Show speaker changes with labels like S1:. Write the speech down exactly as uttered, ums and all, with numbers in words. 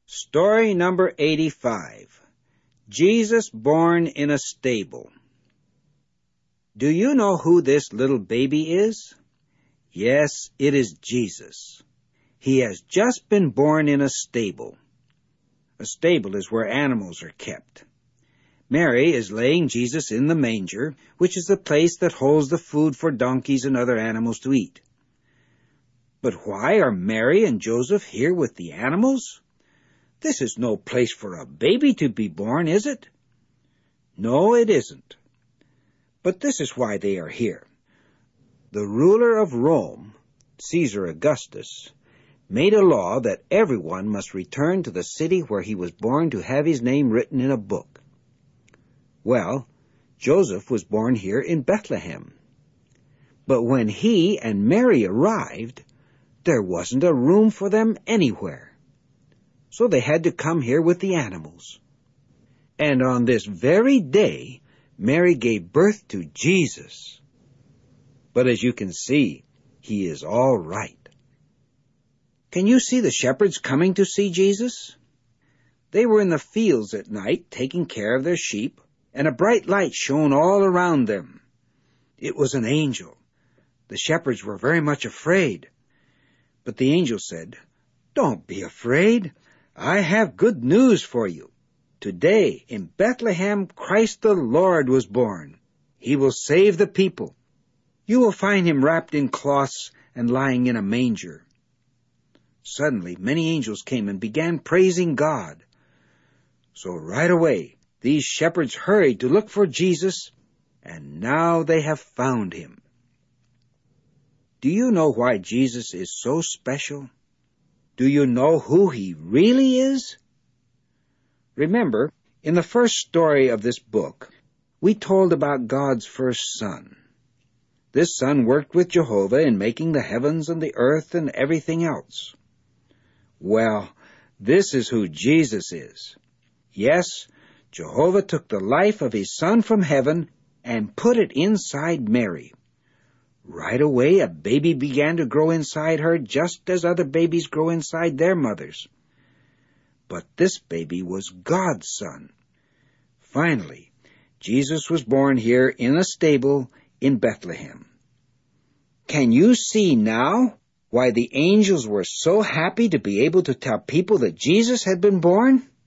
S1: Story number eighty-five. Jesus born in a stable. Do you know who this little baby is? Yes, it is Jesus. He has just been born in a stable. A stable is where animals are kept. Mary is laying Jesus in the manger, which is the place that holds the food for donkeys and other animals to eat. But why are Mary and Joseph here with the animals? This is no place for a baby to be born, is it? No, it isn't. But this is why they are here. The ruler of Rome, Caesar Augustus, made a law that everyone must return to the city where he was born to have his name written in a book. Well, Joseph was born here in Bethlehem. But when he and Mary arrived, there wasn't a room for them anywhere. So they had to come here with the animals. And on this very day, Mary gave birth to Jesus. But as you can see, he is all right. Can you see the shepherds coming to see Jesus? They were in the fields at night taking care of their sheep, and a bright light shone all around them. It was an angel. The shepherds were very much afraid. But the angel said, "Don't be afraid. I have good news for you. Today, in Bethlehem, Christ the Lord was born. He will save the people. You will find him wrapped in cloths and lying in a manger." Suddenly, many angels came and began praising God. So right away, these shepherds hurried to look for Jesus, and now they have found him. Do you know why Jesus is so special? Do you know who he really is? Remember, in the first story of this book, we told about God's first son. This son worked with Jehovah in making the heavens and the earth and everything else. Well, this is who Jesus is. Yes, Jehovah took the life of his son from heaven and put it inside Mary. Right away, a baby began to grow inside her just as other babies grow inside their mothers. But this baby was God's son. Finally, Jesus was born here in a stable in Bethlehem. Can you see now why the angels were so happy to be able to tell people that Jesus had been born?